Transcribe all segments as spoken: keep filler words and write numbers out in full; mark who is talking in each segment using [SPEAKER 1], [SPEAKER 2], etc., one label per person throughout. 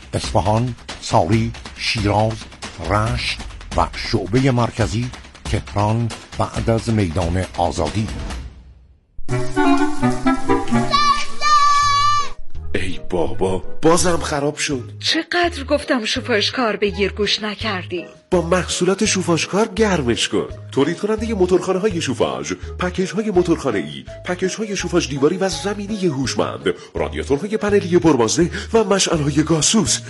[SPEAKER 1] اصفهان، ساری، شیراز، رشت و شعبه مرکزی تهران بعد از میدان آزادی.
[SPEAKER 2] ای بابا بازم خراب شد.
[SPEAKER 3] چقدر گفتم شوفاژکار بگیر گوش نکردی.
[SPEAKER 2] با محصولات شوفاژکار گرمش کن. تولید کننده موتورخانه های شوفاژ، پکیج های موتورخانه ای، پکیج های شوفاژ دیواری و زمینی هوشمند، رادیاتورهای پنلی پربازده و مشعل های گازسوز.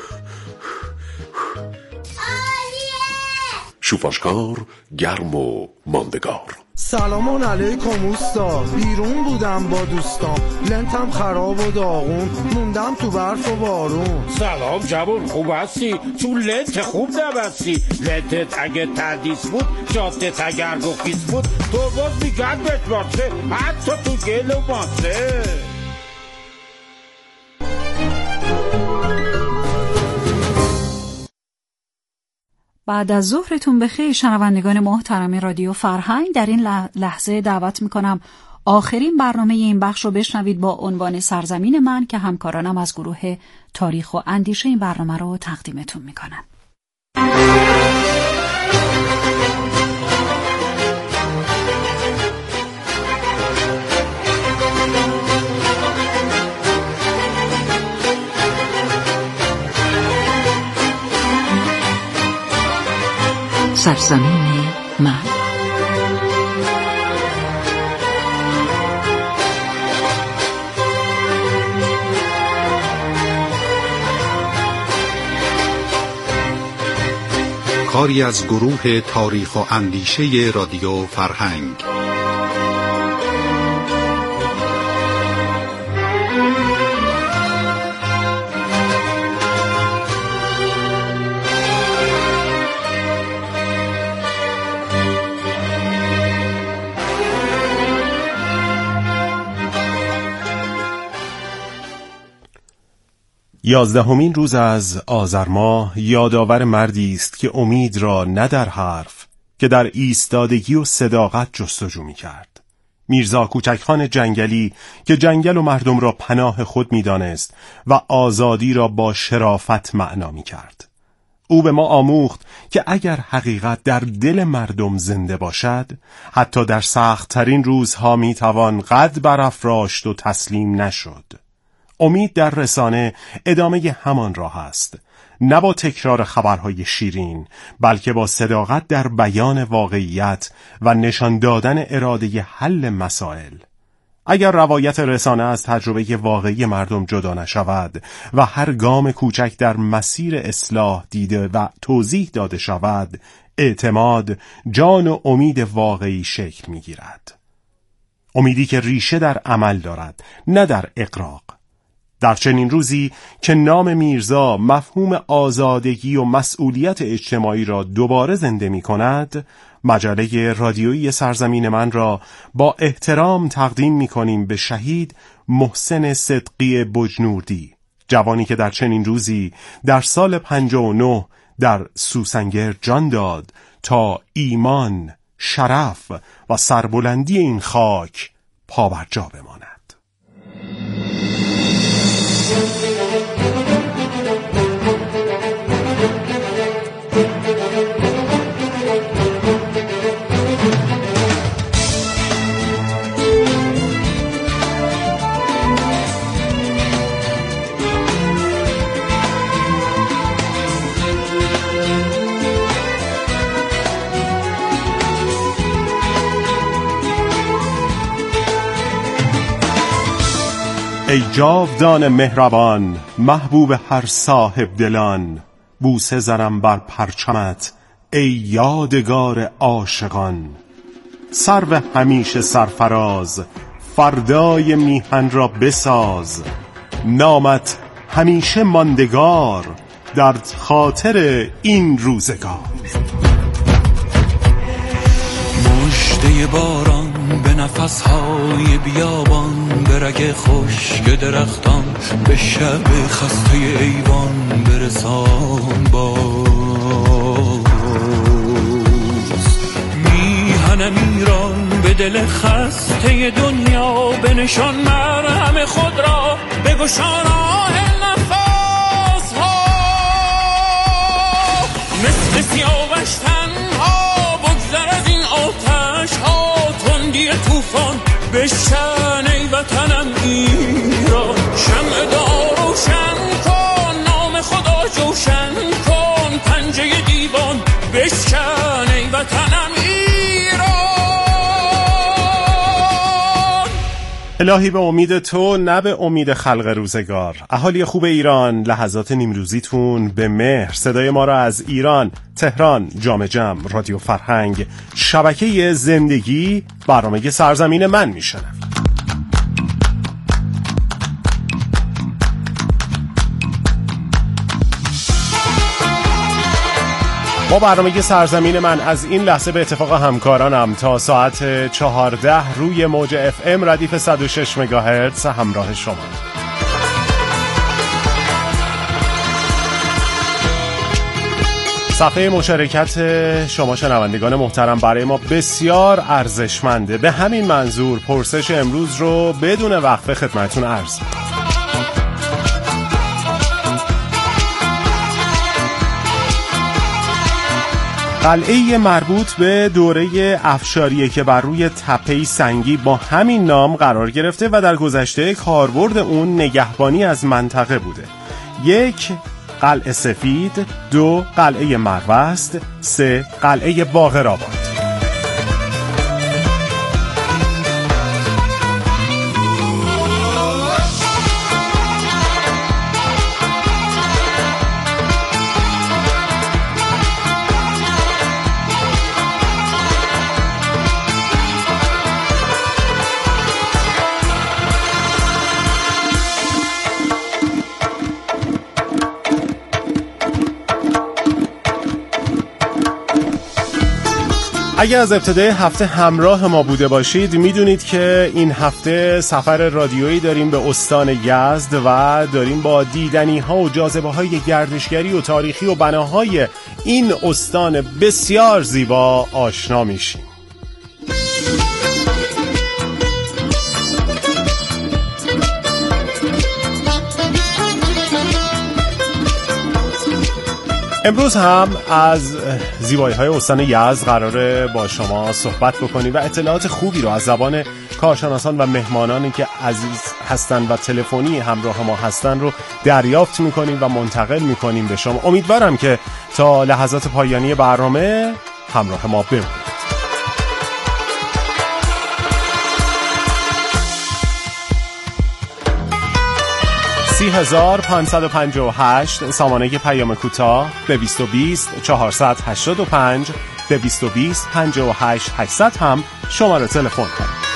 [SPEAKER 2] شوفاژکار گرم و ماندگار.
[SPEAKER 4] سلام علیکم اوستا، بیرون بودم با دوستام، لنتم خراب و داغون، موندم تو برف و بارون.
[SPEAKER 5] سلام جوان، خوب هستی؟ تو لنت خوب نبستی. لنتت اگه تردیس بود، جادت اگر گفیس بود، تو باز میگن بتماسه، حتی تو گل و ماسه.
[SPEAKER 6] بعد از ظهرتون بخیر شنوندگان محترم رادیو فرهنگ. در این لحظه دعوت میکنم آخرین برنامه این بخش رو بشنوید با عنوان سرزمین من که همکارانم از گروه تاریخ و اندیشه این برنامه رو تقدیمتون میکنن. سرزمین من.
[SPEAKER 7] کاری از گروه تاریخ و اندیشه رادیو فرهنگ.
[SPEAKER 8] یازدهمین روز از آذر ماه یادآور مردی است که امید را نه در حرف که در ایستادگی و صداقت جستجو می‌کرد. میرزا کوچکخان جنگلی که جنگل و مردم را پناه خود می‌دانست و آزادی را با شرافت معنا می‌کرد. او به ما آموخت که اگر حقیقت در دل مردم زنده باشد، حتی در سخت‌ترین روزها می‌توان قد برافراشت و تسلیم نشد. امید در رسانه ادامه همان راه است، نه با تکرار خبرهای شیرین، بلکه با صداقت در بیان واقعیت و نشان دادن اراده حل مسائل. اگر روایت رسانه از تجربه واقعی مردم جدا نشود و هر گام کوچک در مسیر اصلاح دیده و توضیح داده شود، اعتماد، جان و امید واقعی شکل می‌گیرد. امیدی که ریشه در عمل دارد، نه در اغراق. در چنین روزی که نام میرزا مفهوم آزادگی و مسئولیت اجتماعی را دوباره زنده می کند، مجله رادیویی سرزمین من را با احترام تقدیم می کنیم به شهید محسن صدقی بجنوردی، جوانی که در چنین روزی در سال پنجاه و نه در سوسنگر جان داد تا ایمان، شرف و سربلندی این خاک پابرجا بماند. ای جاودان مهربان، محبوب هر صاحب دلان، بوسه زنم بر پرچمت ای یادگار عاشقان. سرو همیشه سرفراز، فردای میهن را بساز، نامت همیشه ماندگار در خاطر این روزگار.
[SPEAKER 9] مژده باران به نفسهای بیابان، به رگ خشک درختان، به شب خسته ایوان برسان باز. میهنم ایران به دل خسته دنیا، به نشان مرهم خود را بگشان آه نفس ها. بشکن ای وطنم ایران، شمع دار روشن کن، نام خدا جوشن کن، پنجه دیوان بشکن ای وطنم ایران.
[SPEAKER 8] الهی به امید تو نه به امید خلق روزگار. اهالی خوب ایران، لحظات نیمروزیتون به مهر. صدای ما را از ایران، تهران، جام جم، رادیو فرهنگ، شبکه زندگی، برنامه سرزمین من میشنوید. با برنامه سرزمین من از این لحظه به اتفاق همکارانم تا ساعت چهارده روی موج اف ام ردیف صد و شش مگاهرتز همراه شما. صفحه مشارکت شما شنوندگان محترم برای ما بسیار ارزشمنده. به همین منظور پرسش امروز رو بدون وقفه خدمتتون عرض می‌کنم. قلعه مربوط به دوره افشاریه که بر روی تپه‌ای سنگی با همین نام قرار گرفته و در گذشته کاربرد اون نگهبانی از منطقه بوده. یک، قلعه سفید. دو، قلعه مروست. سه، قلعه باقرآباد. اگر از ابتدای هفته همراه ما بوده باشید میدونید که این هفته سفر رادیویی داریم به استان یزد و داریم با دیدنی ها و جاذبه های گردشگری و تاریخی و بناهای این استان بسیار زیبا آشنا میشیم. امروز هم از زیبایی‌های استان یزد قراره با شما صحبت بکنیم و اطلاعات خوبی رو از زبان کارشناسان و مهمانانی که عزیز هستن و تلفنی همراه ما هستن رو دریافت می‌کنیم و منتقل می‌کنیم به شما. امیدوارم که تا لحظات پایانی برنامه همراه ما بمونید. سی هزار پانصد و پنجاه و هشت سامانه پیام کوتاه به بیست و بیست چهارصد و هشتاد و پنج به بیست و بیست پنجاه و هشت هشتصد هم شماره تلفن کنید.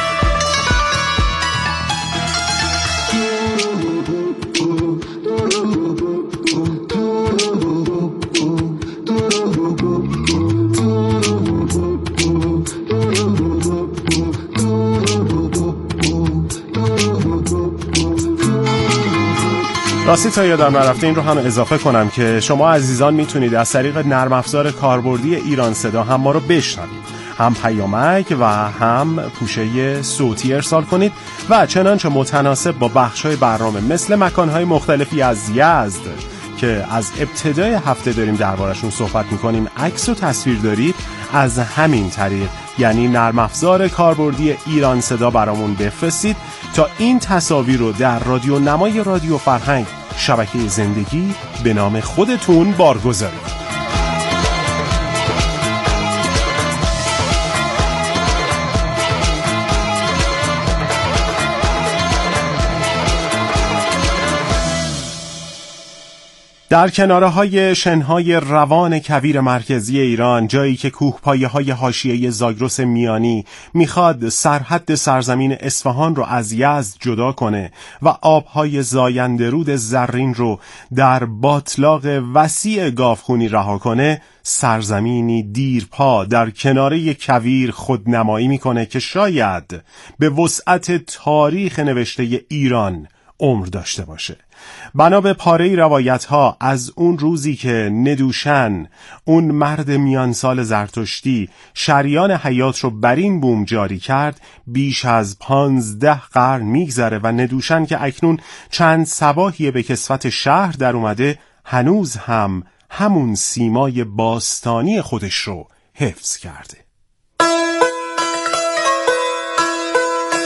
[SPEAKER 8] راستی تا یادم نرفته این رو هم اضافه کنم که شما عزیزان میتونید از طریق نرم افزار کاربردی ایران صدا هم ما رو بشنوید، هم پیامک و هم پوشه صوتی ارسال کنید و چنانچه متناسب با بخش‌های برنامه مثل مکان‌های مختلفی از یزد که از ابتدای هفته داریم دربارشون صحبت میکنیم عکس و تصویر دارید، از همین طریق یعنی نرم افزار کاربردی ایران صدا برامون بفرستید تا این تصاویر رو در رادیو نمای رادیو فرهنگ شبکه زندگی به نام خودتون بارگذارید. در کناره‌های شنهای روان کویر مرکزی ایران، جایی که کوهپایه‌های حاشیه زاگرس میانی میخواد سرحد سرزمین اصفهان رو از یزد جدا کنه و آبهای زاینده رود زرین رو در باطلاق وسیع گاوخونی رها کنه، سرزمینی دیرپا در کناره کویر خودنمایی میکنه که شاید به وسعت تاریخ نوشته ایران عمر داشته باشه. بنا به پاره روایت ها از اون روزی که ندوشن، اون مرد میان سال زرتشتی، شریان حیات رو بر این بوم جاری کرد، بیش از پانزده قرن میگذره و ندوشن که اکنون چند صباحی به کسوت شهر در اومده، هنوز هم همون سیمای باستانی خودش رو حفظ کرده.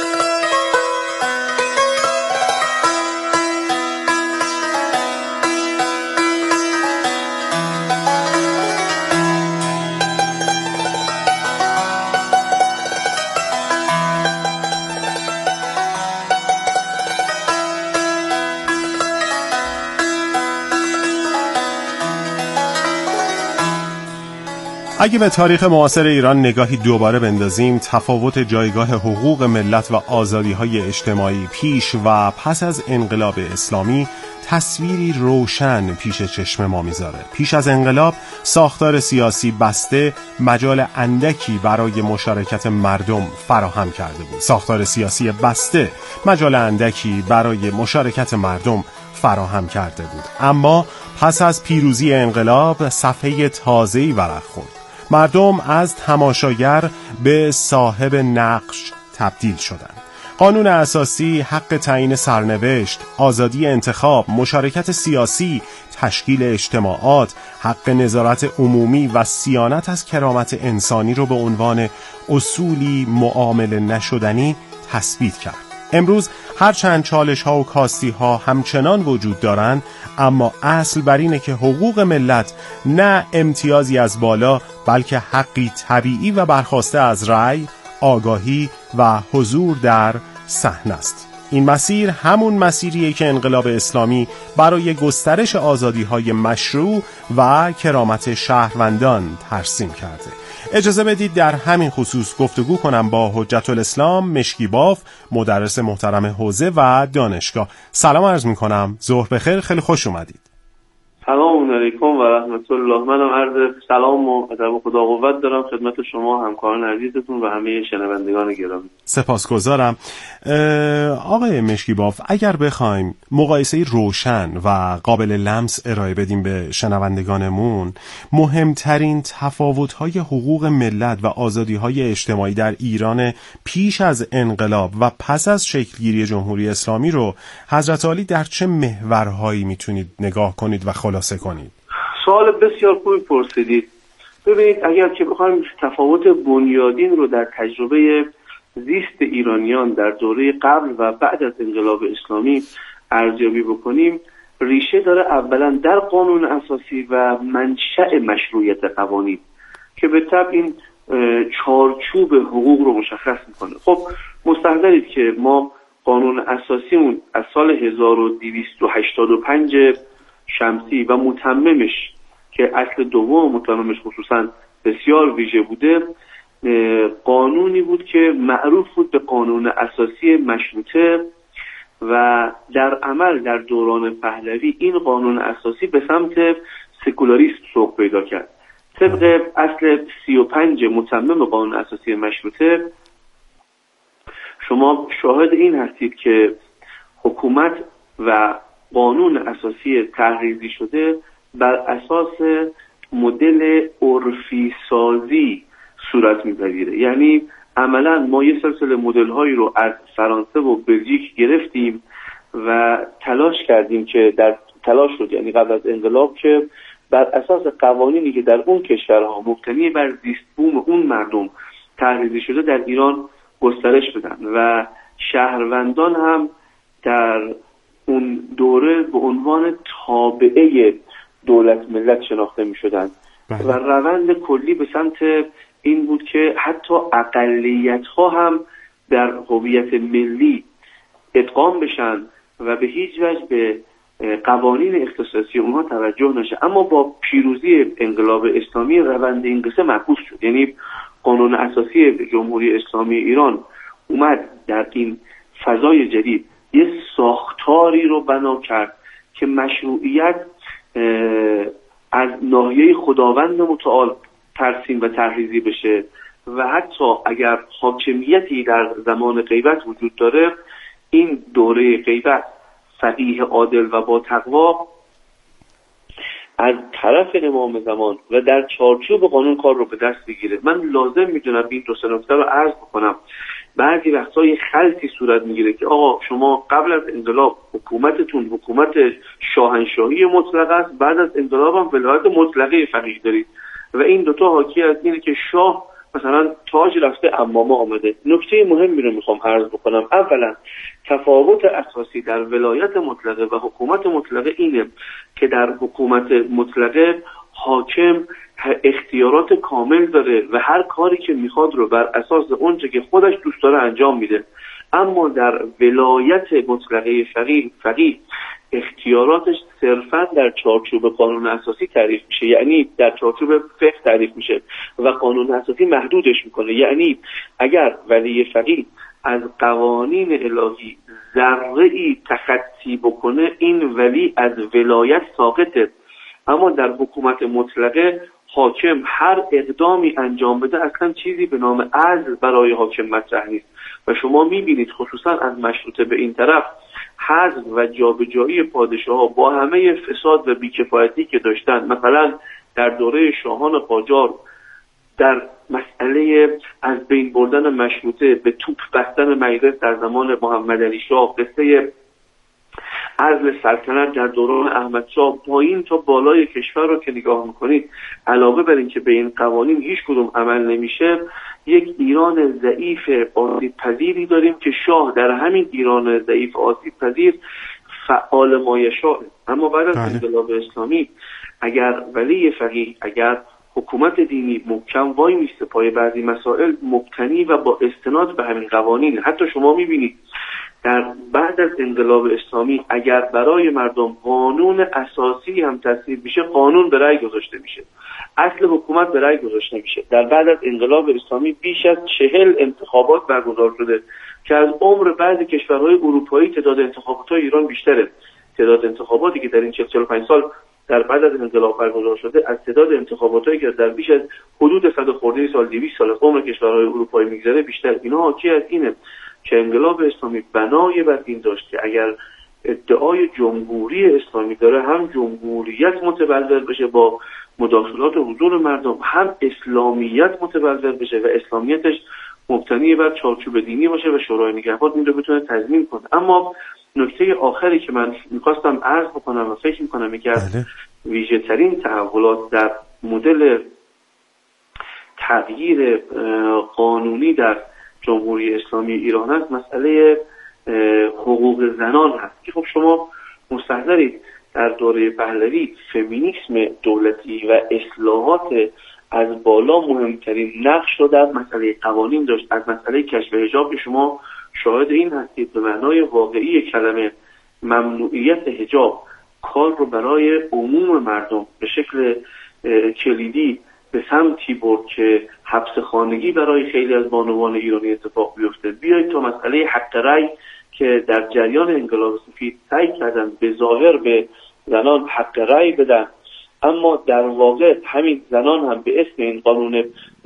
[SPEAKER 8] اگه به تاریخ معاصر ایران نگاهی دوباره بندازیم، تفاوت جایگاه حقوق ملت و آزادی‌های اجتماعی پیش و پس از انقلاب اسلامی تصویری روشن پیش چشم ما میذاره. پیش از انقلاب ساختار سیاسی بسته مجال اندکی برای مشارکت مردم فراهم کرده بود. ساختار سیاسی بسته مجال اندکی برای مشارکت مردم فراهم کرده بود. اما پس از پیروزی انقلاب صفحه تازه‌ای ورق خورد. مردم از تماشاگر به صاحب نقش تبدیل شدند. قانون اساسی، حق تعیین سرنوشت، آزادی انتخاب، مشارکت سیاسی، تشکیل اجتماعات، حق نظارت عمومی و صیانت از کرامت انسانی رو به عنوان اصولی معامله نشدنی تثبیت کرد. امروز هرچند چالش ها و کاستی ها همچنان وجود دارند، اما اصل بر اینه که حقوق ملت نه امتیازی از بالا، بلکه حقی طبیعی و برخواسته از رأی، آگاهی و حضور در صحنه است. این مسیر همون مسیریه که انقلاب اسلامی برای گسترش آزادی‌های مشروع و کرامت شهروندان ترسیم کرده. اجازه بدید در همین خصوص گفتگو کنم با حجت الاسلام مشکیباف، مدرس محترم حوزه و دانشگاه. سلام عرض می‌کنم. ظهر بخیر، خیلی خوش اومدید.
[SPEAKER 10] سلام علیکم و رحمت الله. منم عرض سلام و ادب خدا قوت دارم خدمت شما همکاران عزیزتون و همه شنوندگان گرامی.
[SPEAKER 8] سپاسگزارم. آقای مشکیباف، اگر بخوایم مقایسه روشن و قابل لمس ارائه بدیم به شنوندگانمون، مهمترین تفاوت‌های حقوق ملت و آزادی‌های اجتماعی در ایران پیش از انقلاب و پس از شکلگیری جمهوری اسلامی رو حضرت عالی در چه محورهایی میتونید نگاه کنید و خلاصه کنید؟
[SPEAKER 10] سوال بسیار خوبی پرسیدید. ببینید، اگر که بخوایم تفاوت بنیادین رو در تجربه زیست ایرانیان در دوره قبل و بعد از انقلاب اسلامی ارزیابی بکنیم، ریشه داره اولا در قانون اساسی و منشأ مشروعیت قوانین که به طبع این چارچوب حقوق رو مشخص میکنه. خب مستحضرید که ما قانون اساسیمون از سال هزار و دویست و هشتاد و پنج شمسی و متممش که اصل دوم متممش خصوصا بسیار ویژه بوده، قانونی بود که معروف بود به قانون اساسی مشروطه و در عمل در دوران پهلوی این قانون اساسی به سمت سکولاریسم سوق پیدا کرد. طبق اصل سی و پنج متمم قانون اساسی مشروطه شما شاهد این هستید که حکومت و قانون اساسی تحریزی شده بر اساس مدل عرفی سازی صورت می‌پذیره. یعنی عملا ما یه سلسله مدل هایی رو از فرانسه و بلژیک گرفتیم و تلاش کردیم که در تلاش شد یعنی قبل از انقلاب که بر اساس قوانینی که در اون کشورها مبتنی بر زیست بوم اون مردم تحریزی شده در ایران گسترش بدن و شهروندان هم در اون دوره به عنوان تابعه دولت ملت شناخته می شدن و روند کلی به سمت این بود که حتی اقلیت ها هم در هویت ملی ادغام بشن و به هیچ وجه به قوانین اختصاصی اونها توجه نشه. اما با پیروزی انقلاب اسلامی روند این قصه معکوس شد. یعنی قانون اساسی جمهوری اسلامی ایران اومد در این فضای جدید یه ساختاری رو بنا کرد که مشروعیت از ناحیه خداوند متعال ترسیم و تحریزی بشه و حتی اگر حاکمیتی در زمان غیبت وجود داره، این دوره غیبت فقیه عادل و با تقوا از طرف امام زمان و در چارچوب قانون کار رو به دست بگیره. من لازم میدونم این دو سه نکته رو عرض بکنم. بعضی وقتا یه خلطی صورت میگیره که آقا شما قبل از انقلاب حکومتتون حکومت شاهنشاهی مطلق است، بعد از انقلاب هم ولایت مطلقه فقیه دارید و این دوتا حاکی از اینه که شاه مثلا تاج رفته امامه آمده. نکته مهمی رو میخوام عرض بکنم. اولا تفاوت اساسی در ولایت مطلقه و حکومت مطلقه اینه که در حکومت مطلقه حاکم اختیارات کامل داره و هر کاری که میخواد رو بر اساس اونچه که خودش دوست داره انجام میده. اما در ولایت مطلقه فقیه فقیه اختیاراتش صرفاً در چارچوب قانون اساسی تعریف میشه، یعنی در چارچوب فقه تعریف میشه و قانون اساسی محدودش میکنه. یعنی اگر ولی فقیه از قوانین الهی ذره‌ای تخطی بکنه، این ولی از ولایت ساقطه. اما در حکومت مطلقه حاکم هر اقدامی انجام بده اصلا چیزی به نام عزل برای حاکم مطرح نیست و شما میبینید خصوصا از مشروطه به این طرف حذف و جابجایی پادشاه‌ها با همه فساد و بیکفایتی که داشتن، مثلا در دوره شاهان قاجار در مسئله از بین بردن مشروطه به توپ بستن مجلس در زمان محمد علی شاه، قصه عزل سلطنت در دوران احمد شاه، پایین تا بالای کشور رو که نگاه میکنید، علاوه بر این که به این قوانین هیچ کدوم عمل نمیشه، یک ایران ضعیف آسیب پذیری داریم که شاه در همین ایران ضعیف آسیب پذیر فعال مایشاء. اما بعد از انقلاب اسلامی اگر ولی فقیه، اگر حکومت دینی محکم وای میسته پای بعضی مسائل مبتنی و با استناد به همین قوانین، حتی شما میبینید در بعد از انقلاب اسلامی اگر برای مردم قانون اساسی هم تصویب میشه، قانون به رأی گذاشته میشه، اصل حکومت به رأی گذاشته میشه. در بعد از انقلاب اسلامی بیش از چهل انتخابات برگزار شده که از عمر بعضی کشورهای اروپایی تعداد انتخابات ایران بیشتره. تعداد انتخاباتی که در این چهل و پنج سال در بعد از انقلاب برگزار شده از تعداد انتخاباتی که در بیش از حدود صد خورده سال دویست سال از عمر کشورهای اروپایی میگذره بیشتر. اینا حاکی از اینه که انقلاب اسلامی بنای بر این داشت که اگر ادعای جمهوری اسلامی داره، هم جمهوریت متبلور بشه با مداخلات حضور مردم، هم اسلامیت متبلور بشه و اسلامیتش مبتنی بر چارچوب دینی باشه و شورای نگهبان این رو بتونه تضمین کنه. اما نکته آخری که من میخواستم عرض بکنم و فکر میکنم یکی از ویژه ترین تحولات در مدل تغییر قانونی در جمهوری اسلامی ایران است، مسئله حقوق زنان هست که خب شما مستحضرید در دوره پهلوی فمینیسم دولتی و اصلاحات از بالا مهمترین نقش رو در مسئله قوانین داشت. از مسئله کشف حجاب که شما شاهد این هستید، به معنای واقعی کلمه ممنوعیت حجاب کار رو برای عموم مردم به شکل کلیدی به سمتی برد که حبس خانگی برای خیلی از بانوان ایرانی اتفاق بیفته. بیایید تا مسئله حق رأی که در جریان انقلاب سفید سعی کردن به ظاهر به زنان حق رأی بدن، اما در واقع همین زنان هم به اسم این قانون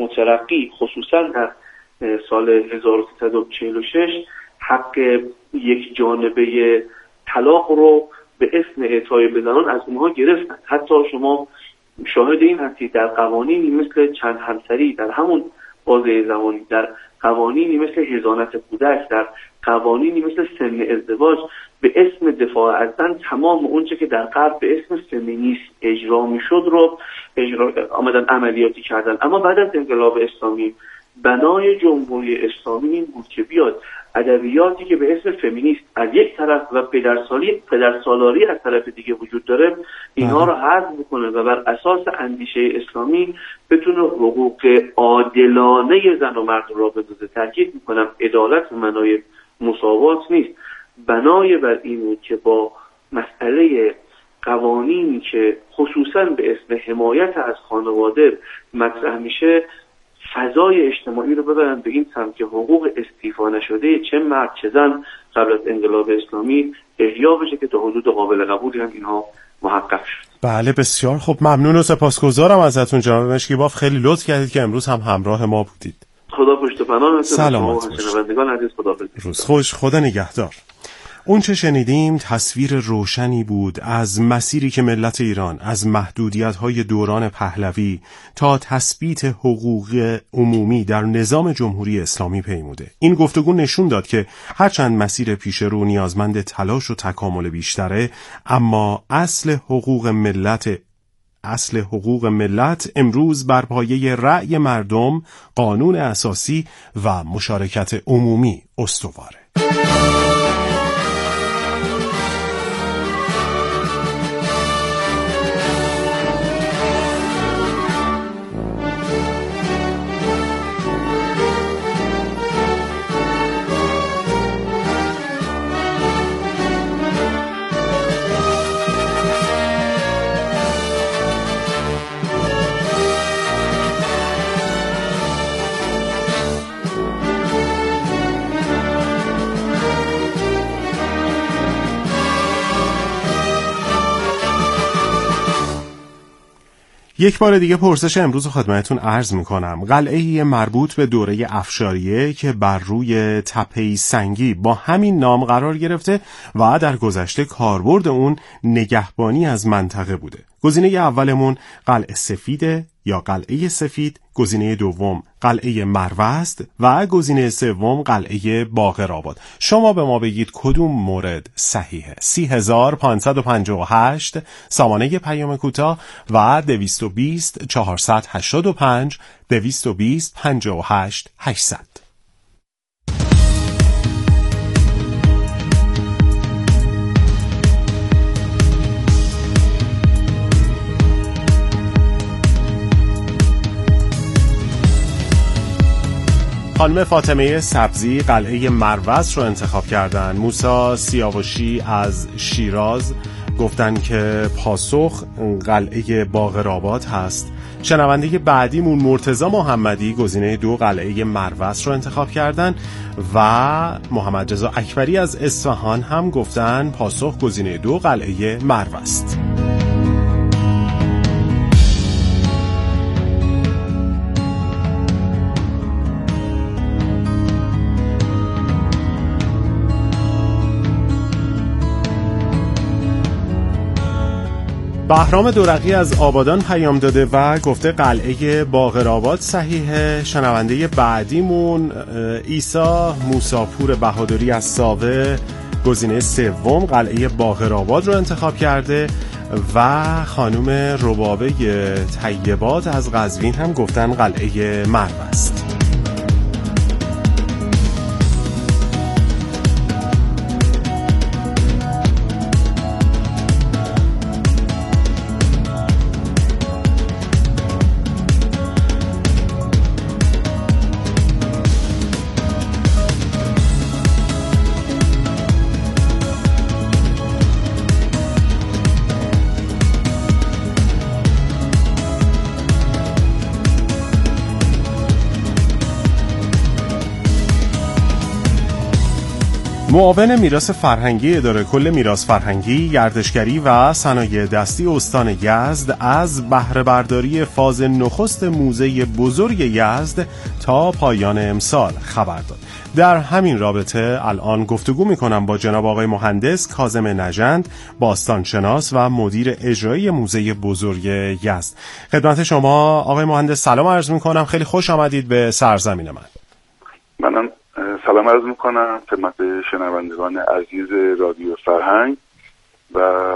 [SPEAKER 10] مترقی خصوصا در سال هزار و سیصد و چهل و شش حق یک جانبه طلاق رو به اسم اعطای به زنان از اونها گرفتن. حتی شما شاهد این هستید در قوانینی مثل چند همسری در همون بازه زمانی، در قوانینی مثل حضانت کودک، در قوانینی مثل سن ازدواج به اسم دفاع از زن تمام اونچه که در غرب به اسم فمینیسم اجرا میشد رو اجرا آمدن عملیاتی کردن. اما بعد از انقلاب اسلامی بنای جمهوری اسلامی این بود که بیاد ادبیاتی که به اسم فمینیست از یک طرف و پدرسالی پدرسالاری از طرف دیگه وجود داره اینها رو حذف بکنه و بر اساس اندیشه اسلامی بتونه حقوق عادلانه زن و مرد را بسازه. تاکید میکنم عدالت به معنای مساوات نیست، بنای بر این بود که با مسئله قوانینی که خصوصا به اسم حمایت از خانواده مطرح میشه فضای اجتماعی رو ببرن به این سمت که حقوق استیفا نشده چه مرد چه زن قبل از انقلاب اسلامی احیا بشه که تا حدود قابل قبولی هم اینها محقق شد.
[SPEAKER 8] بله بسیار خوب، ممنون و سپاسگزارم ازتون جناب مشکیباف، خیلی لطف کردید که امروز هم همراه ما بودید.
[SPEAKER 10] خدا پشت پناه.
[SPEAKER 8] سلامت باشید. روز خوش، خدا نگهدار. اون چه شنیدیم تصویر روشنی بود از مسیری که ملت ایران از محدودیت‌های دوران پهلوی تا تثبیت حقوق عمومی در نظام جمهوری اسلامی پیموده. این گفتگو نشون داد که هرچند مسیر پیش رو نیازمند تلاش و تکامل بیشتره، اما اصل حقوق ملت اصل حقوق ملت امروز بر پایه رأی مردم، قانون اساسی و مشارکت عمومی استواره. یک بار دیگه پرسش امروز خدمتتون عرض میکنم. قلعه مربوط به دوره افشاریه که بر روی تپه‌ای سنگی با همین نام قرار گرفته و در گذشته کاربرد اون نگهبانی از منطقه بوده. گزینه اولمون قلعه سفیده یا قلعه سفید، گزینه دوم قلعه مروه است و گزینه سوم قلعه باقرآباد. شما به ما بگید کدوم مورد صحیحه. سی هزار پانصد و پنجاه و هشت سامانه پیام کوتاه و دویست و بیست چهارصد و هشتاد و پنج دویست و بیست پنجاه و هشت هشتصد. خانم فاطمه سبزی قلعه مروه رو انتخاب کردن. موسی سیاوشی از شیراز گفتن که پاسخ قلعه باقرآباد هست. شنونده بعدیمون مرتضی محمدی گزینه دو قلعه مروه رو انتخاب کردن و محمد رضا اکبری از اصفهان هم گفتن پاسخ گزینه دو قلعه مروه است. بهرام دورقی از آبادان پیام داده و گفته قلعه باقرآباد صحیحه. شنونده بعدیمون عیسی موساپور بهادری از ساوه گزینه سوم قلعه باقرآباد رو انتخاب کرده و خانم ربابه طیبات از قزوین هم گفتن قلعه مروه است. معاون میراث فرهنگی اداره کل میراث فرهنگی، گردشگری و صنایع دستی استان یزد از بهره برداری فاز نخست موزه بزرگ یزد تا پایان امسال خبر داد. در همین رابطه الان گفتگو میکنم با جناب آقای مهندس کاظم نژند، باستانشناس و مدیر اجرایی موزه بزرگ یزد. خدمت شما آقای مهندس سلام عرض میکنم. خیلی خوش آمدید به سرزمین من.
[SPEAKER 11] منم سلام عرض میکنم خدمت شنوندگان عزیز رادیو فرهنگ و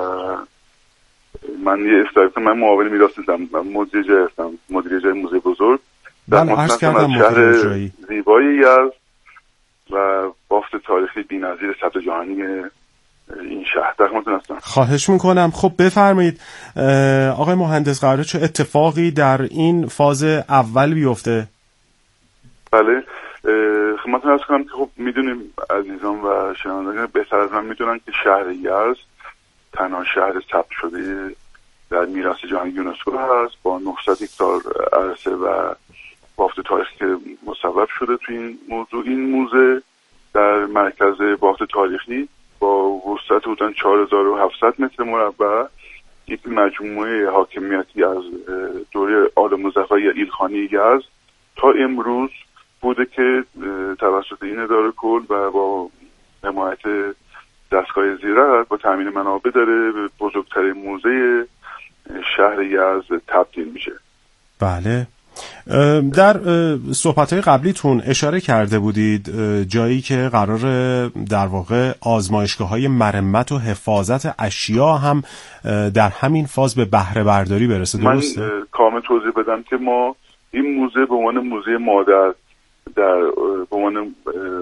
[SPEAKER 11] من یه اصلاحی کنم. من معاون میراث هستم، من مدیر اجرایی هستم، مدیر اجرایی موزه بزرگ در مطمئن شهر زیبای یزد و بافت تاریخی بی‌نظیر ثبت جهانی این شهر. در خدمتتون هستم. خواهش میکنم. خب بفرمایید آقای مهندس، قراره چه اتفاقی در این فاز اول بیفته؟ بله خدمتتون عرض کنم که خب میدونیم عزیزان و شنوندگان بهتر از من میدونن که شهر یزد تنها شهر ثبت شده در میراث جهانی یونسکو هست با نهصد هکتار عرصه و بافت تاریخی که مصوب شده تو این موضوع. این موزه در مرکز بافت تاریخی با وسعت حدود چهار هزار و هفتصد متر مربع یک مجموعه حاکمیتی از دوره آل مظفر یا ایلخانی یزد تا امروز بوده که توسط این اداره کل و با حمایت دستگاه زیرت با تامین منابع داره به بزرگترین موزه شهر یزد تبدیل میشه. بله. در صحبت‌های قبلیتون اشاره کرده بودید جایی که قرار در واقع آزمایشگاه‌های مرمت و حفاظت اشیا هم در همین فاز به بهره برداری برسه، درسته؟ من کامل توضیح بدم که ما این موزه به عنوان موزه مادر در به عنوان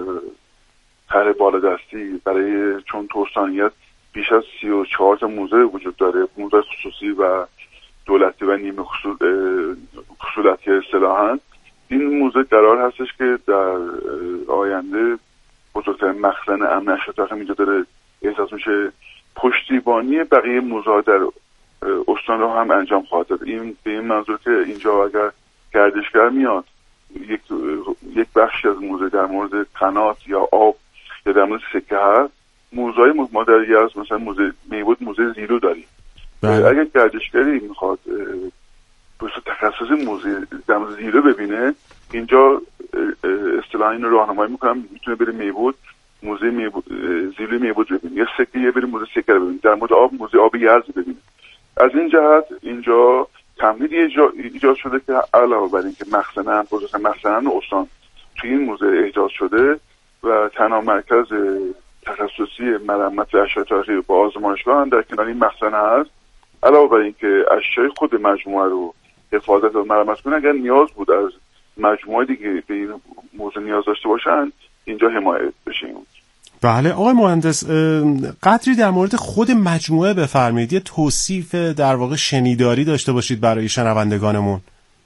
[SPEAKER 11] طرح بالادستی برای چون توسانیت بیش از سی و چهار تا موزه وجود داره، موزه خصوصی و دولتی و نیمه خصوصیتی اصطلاحاً، این موزه قرار هستش که در آینده بزرگترین مخزن امن اشیا اینجا داره احساس میشه، پشتیبانی بقیه موزه در استان رو هم انجام خواهد داد. این به این منظور که اینجا اگر گردشگر میاد یک یک بخشی از موزه در مورد قنات یا آب یا در مورد سکه هست، موزه‌های ما در یزد مثلا موزه میبود موزه زیرو داریم. بله. اگر گردشگری میخواد تخصص موزه زیره ببینه، اینجا اصطلاحاً اینو راهنمایی میکنم میتونه بره میبود، موزه میبود زیره میبود ببینه، یا سکه یه بره موزه سکه ببینه. در مورد آب موزه آب یزد ببینه. از این جهت اینجا تمهیدی ایجاد شده که علاوه بر اینکه مخزن بزرگ مخزن استان توی این موزه ایجاد شده و تنها مرکز تخصصی مرمت اشیاء تاریخی با آزمایشگاه هم در کنار این مخزن هست، علاوه بر اینکه اشیاء خود مجموعه رو حفاظت و مرمت کنن، اگر نیاز بود از مجموعه دیگه به این موزه نیاز داشته باشن اینجا حمایت بشه.
[SPEAKER 8] بله آقای مهندس، قدری در مورد خود مجموعه بفرمایید، یه توصیف در واقع شنیداری داشته باشید برای شنوندگانمون.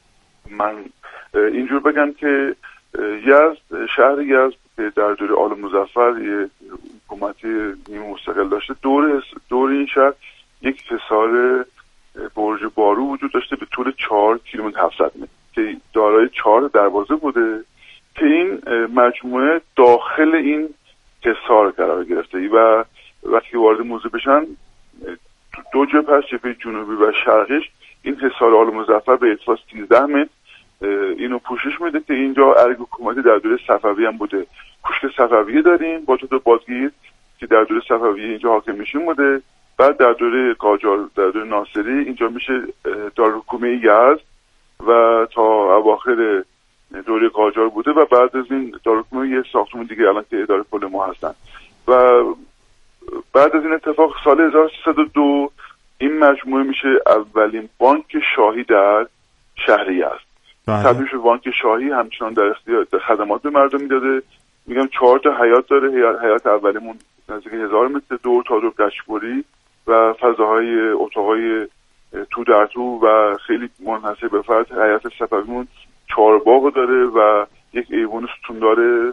[SPEAKER 11] من اینجور بگم که یزد، شهر یزد که در دوره آل مظفر یه حکومتی نیمه مستقل داشته، دور دور این شهر یک حصار برج بارو وجود داشته به طول چهار کیلومتر هفتصد متر که دارای چهار دروازه بوده که این مجموعه داخل این حصار قرار گرفته و وقتی وارد موزه بشن دو جبهه، جبهه جنوبی و شرقیش، این حصار آل مظفر به ارتفاع سیزده متر اینو پوشش میده که اینجا ارگ حکومتی در دوره صفوی هم بوده. کوشک صفویه داریم با تو بازگیر که در دوره صفویه اینجا حاکم میشیم بوده. بعد در دوره قاجار، در دوره ناصری اینجا میشه دارالحکومه یزد و تا اواخر دوره قاجار بوده و بعد از این دارالحکومه یه ساختمون دیگه الان که اداره کل ما هستن. و بعد از این اتفاق سال هزار و سیصد و دو این مجموعه میشه اولین بانک شاهی در شهر یزد. تبدیل شده بانک شاهی، همچنان در اختیار خدمات به مردم میداده. میگم چهار تا حیات داره. حیات اولیمون نزدیک هزار متر دور تا دور گچبری و فضاهای اتاقای تو در تو و خیلی منحصر به فرد. حیات صفویمون چهار باغ داره و یک ایوان ستوندار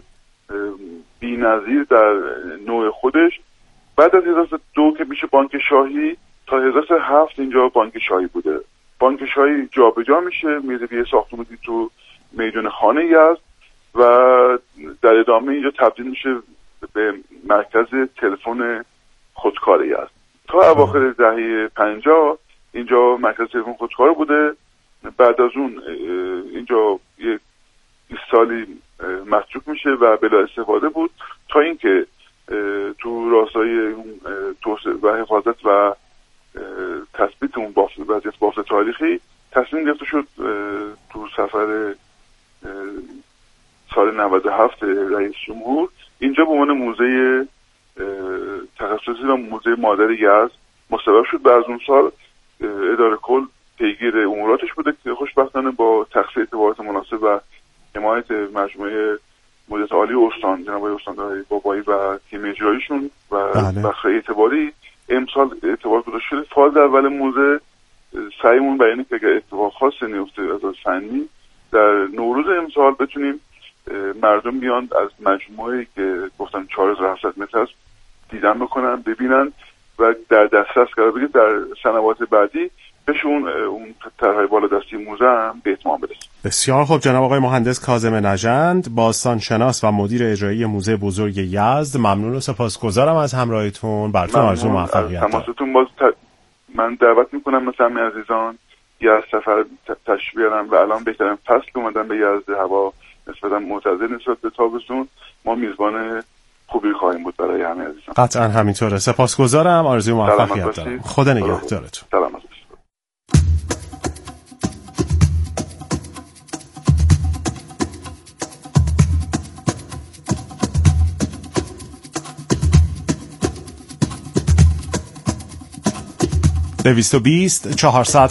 [SPEAKER 11] بی‌نظیر در نوع خودش. بعد از هزار و سیصد و دو که میشه بانک شاهی تا هزار و سیصد و هفت اینجا بانک شاهی بوده. بانک شاهی جابجا میشه، میره به ساختمانی تو میدان خانه یزد و در ادامه اینجا تبدیل میشه به مرکز تلفن خودکار یزد. تا اواخر دهه پنجاه اینجا مرکز تلفن خودکار بوده. بعد از اون اینجا یک سالی متروک میشه و بلا استفاده بود تا اینکه تو راستای توسعه و حفاظت و تثبیت اون بافت وضعیت بافت تاریخی تصمیم گرفته شد تو سفر سال نود و هفت رئیس جمهور اینجا به عنوان موزه تخصصی و موزه مادر یزد مصوب شد. و از اون سال اداره کل پیگیر اموراتش بوده که خوشبختانه با تخصیص اعتبارات مناسب و حمایت مجموعه مدیریت عالی استان جناب آقای استاندار بابایی و تیم اجراییشون و بخش اعتباری امسال اعتبار گذاشته شده. فاز اول موزه سعیمون بیانه که اگر اتفاق خاصی نیفته از فنی در نوروز امسال بتونیم مردم بیان از مجموعه‌ای که گفتم چهار هزار و هفتصد متر است دیدن بکنن، ببینن و در دسترس قرار بگیره. در سنوات بعدی بهشون اون طرح‌های بالادستی موزه هم به اتمام برسه.
[SPEAKER 8] بسیار خوب جناب آقای مهندس کاظم نژند، باستانشناس و مدیر اجرایی موزه بزرگ یزد، ممنون و سپاسگزارم از همراهیتون. براتون آرزو موفقیت دارم.
[SPEAKER 11] تماستون باز ت... من دعوت میکنم مثلا همه عزیزان یزد سفر تشریف بیارن و الان بهترین فصل اومدن به یزد، هوا نسبتا معتدل نسبت به تابستون. ما میزبان خوبی خواهیم بود برای همه عزیزان.
[SPEAKER 8] قطعا همینطوره. سپاسگزارم، آرزوی موفقیت دارم. خدا نگهدارتون.
[SPEAKER 11] سلامت باشید.
[SPEAKER 8] دویست و بیست چهارصد